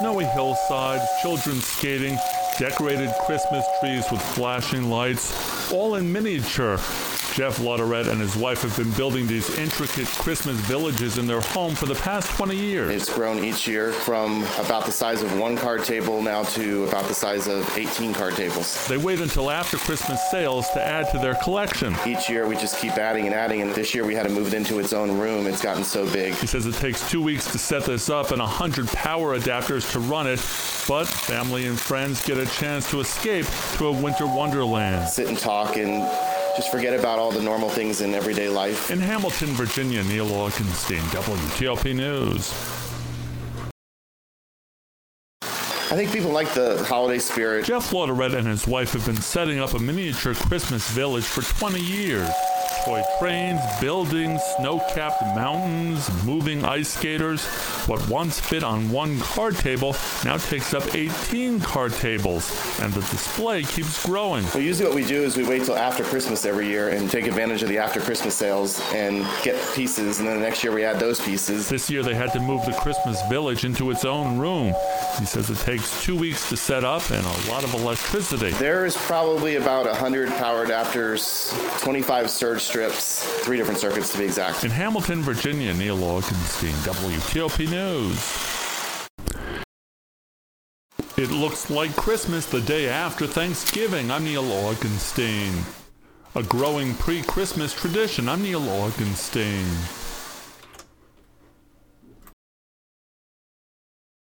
snowy hillsides, children skating, decorated Christmas trees with flashing lights, all in miniature. Jeff Latourette and his wife have been building these intricate Christmas villages in their home for the past 20 years. It's grown each year from about the size of one card table now to about the size of 18 card tables. They wait until after Christmas sales to add to their collection. Each year we just keep adding and adding, and this year we had to move it into its own room. It's gotten so big. He says it takes 2 weeks to set this up and 100 power adapters to run it, but family and friends get a chance to escape to a winter wonderland. Sit and talk and just forget about all the normal things in everyday life. In Hamilton, Virginia, Neil Augenstein, WTOP News. I think people like the holiday spirit. Jeff Latourette and his wife have been setting up a miniature Christmas village for 20 years. Toy trains, buildings, snow-capped mountains, moving ice skaters. What once fit on one card table now takes up 18 card tables, and the display keeps growing. Well, usually what we do is we wait till after Christmas every year and take advantage of the after Christmas sales and get pieces, and then the next year we add those pieces. This year they had to move the Christmas village into its own room. He says it takes 2 weeks to set up and a lot of electricity. There's probably about 100 power adapters, 25 surge strips, 3 different circuits to be exact. In Hamilton, Virginia, Neil Augenstein, WTOP News. It looks like Christmas the day after Thanksgiving. I'm Neil Augenstein. A growing pre-Christmas tradition. I'm Neil Augenstein.